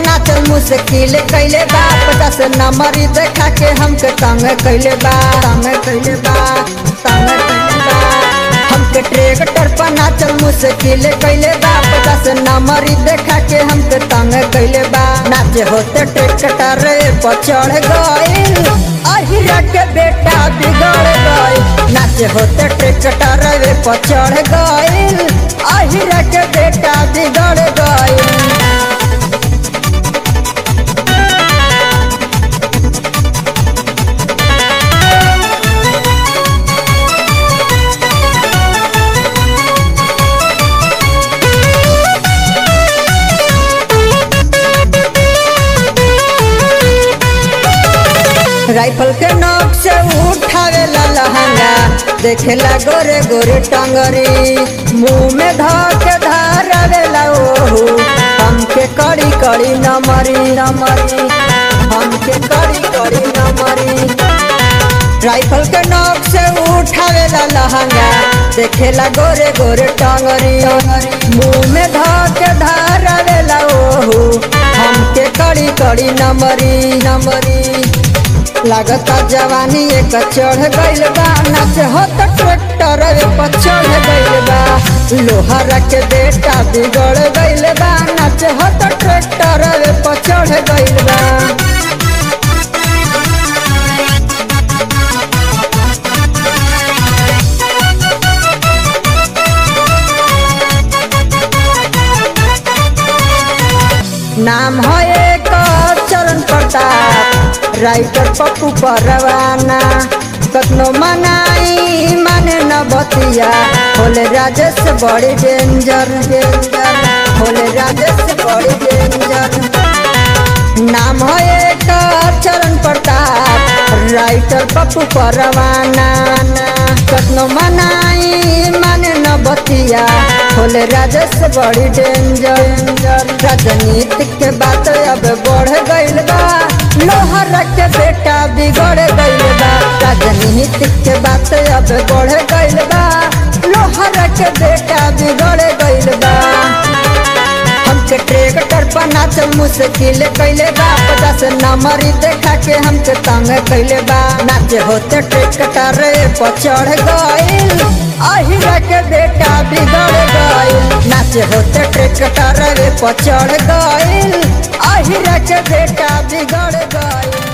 नाचल मुश्किल कैले बा 50 नंबर देखा के हमके तंग कैले बा हमके ट्रैक्टर पर नाचल मुश्किल कैले बा 50 नंबर देखा के हमके तंग कैले बा नाचे होते ट्रैक्टर पर चढ़ गइल अहिरा के बेटा बिगड़ गइल नाचे होते ट्रैक्टर पर चढ़ गइल अहिरा के बेटा बिगड़ गइल। राइफल के नोक से उठावे ला लहंगा देखेला गोरे गोरे टंगरी मुंह में धके धारावे ला ओहू हमके कड़ी कड़ी नमरी हमके कड़ी कड़ी नमरी राइफल के नोक से उठावे ला लहंगा देखेला गोरे गोरे टंगरी मुंह में धके धारावे ला ओहू हमके कड़ी कड़ी नमरी लागता जवानी एक चढ़ गइल बा नाचे होत ट्रैक्टर पर चढ़ गइल बा लोहारा के बेटा बिगड़ गइल बा नाचे होत ट्रैक्टर पर चढ़ गइल बा। नाम है एक चरण प्रताप राइटर पप्पू परवाना कतनो मनाई माने न बतिया होले राजेश बड़ी डेंजर होले राजेश बड़ी डेंजर। नाम है एक चरण प्रताप राइटर पप्पू परवाना कतनो मनाई माने न बतिया होले राजेश बड़ी डेंजर। राजनीति के बात अब बढ़ गइल बा लोहारा के बेटा बिगड़ गइल बा राजनीति के बात अब बढ़ गइल बा लोहारा के बेटा बिगड़ गइल बा हमके ट्रैक्टर पर नाचल मुश्किल कैले बा 50 नंबर देखा के हमके तंग कैले बा नाचे होते ट्रैक्टर पर चढ़ गइल अहिरा के बेटा बिगड़ गइल नाचे होते ट्रैक्टर पर चढ़ गइल अहिरा के बेटा बिगड़ गइल।